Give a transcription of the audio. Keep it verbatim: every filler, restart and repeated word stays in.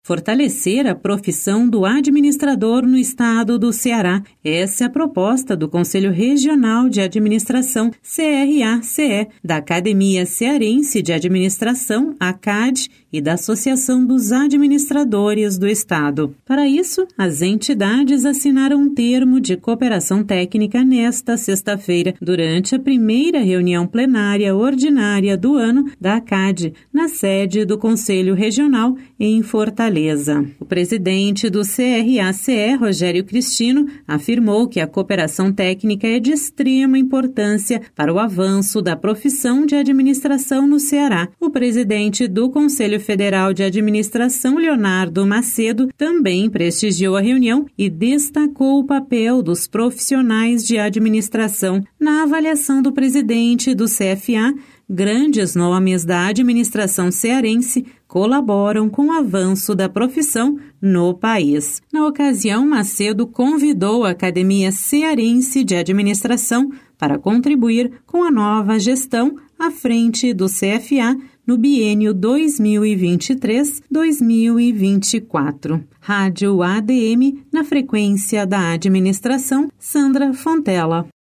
fortalecer a profissão do administrador no estado do Ceará. Essa é a proposta do Conselho Regional de Administração, C R A C E, da Academia Cearense de Administração, A C A D, e da Associação dos Administradores do Estado. Para isso, as entidades assinaram um termo de cooperação técnica nesta sexta-feira, durante a primeira reunião plenária ordinária do ano da A C A D, na sede do Conselho Regional em Fortaleza. O presidente do C R A C E, Rogério Cristino, afirmou que a cooperação técnica é de extrema importância para o avanço da profissão de administração no Ceará. O presidente do Conselho Federal de Administração, Leonardo Macedo, também prestigiou a reunião e destacou o papel dos profissionais de administração. Na avaliação do presidente do C F A, grandes nomes da administração cearense colaboram com o avanço da profissão no país. Na ocasião, Macedo convidou a Academia Cearense de Administração para contribuir com a nova gestão à frente do C F A no biênio dois mil e vinte e três a dois mil e vinte e quatro. Rádio A D M, na frequência da administração, Sandra Fontela.